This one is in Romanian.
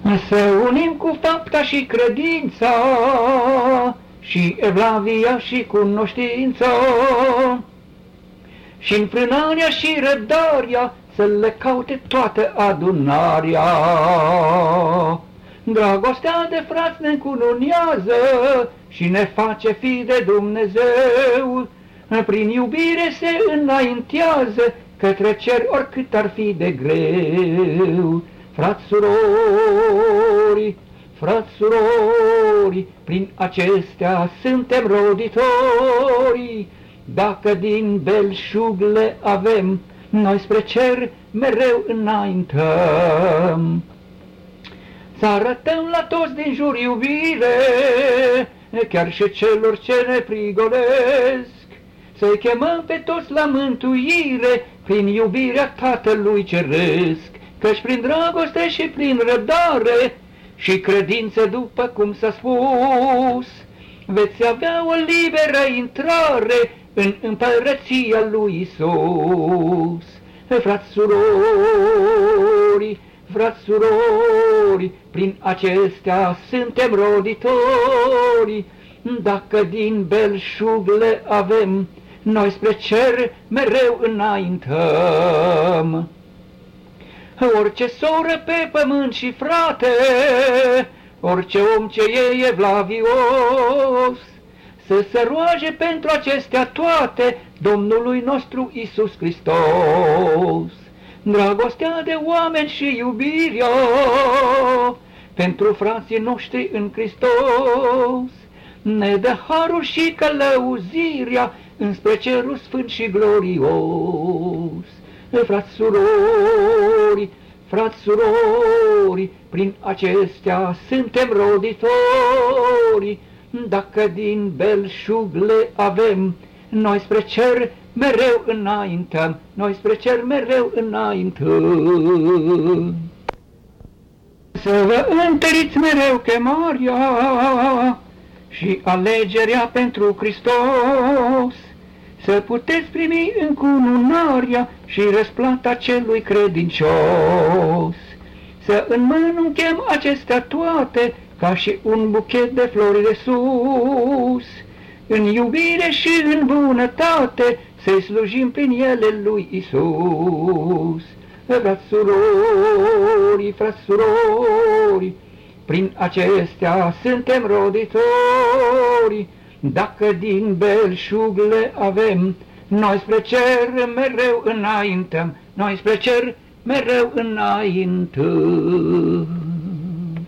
Să unim cu fapta și credința, și evlavia și cunoștința, și înfrânarea și răbdarea, să le caute toată adunarea. Dragostea de frați ne încununează și ne face fi de Dumnezeu. Prin iubire se înaintează către cer oricât ar fi de greu. Frați, surori, prin acestea suntem roditori. Dacă din belșug le avem, noi spre cer mereu înaintăm. Să arătăm la toți din jur iubire, chiar și celor ce ne prigolesc. Să-i chemăm pe toți la mântuire, prin iubirea Tatălui Ceresc. Căci prin dragoste și prin răbdare și credință, după cum s-a spus, veți avea o liberă intrare în împărăția lui Iisus. Frați, surori, prin acestea suntem roditori. Dacă din belșug le avem, noi spre cer mereu înaintăm. Orice soră pe pământ și frate, orice om ce e evlavios, să se roage pentru acestea toate Domnului nostru Iisus Hristos. Dragostea de oameni și iubirea pentru frații noștri în Hristos ne dă harul și călăuzirea înspre cerul sfânt și glorios. Frați, surori, prin acestea suntem roditori. Dacă din belșug le avem, noi spre cer mereu înaintăm, noi spre cer mereu înaintăm. Să vă întăriți mereu chemarea și alegerea pentru Hristos, să puteți primi încununarea și răsplata celui credincios. Să înmânunchem acestea toate ca și un buchet de flori de sus, în iubire și în bunătate să-i slujim prin ele lui Isus. Frați, surori, prin acestea suntem roditori. Dacă din belșug le avem, noi spre cer mereu înaintăm, noi spre cer mereu înaintăm.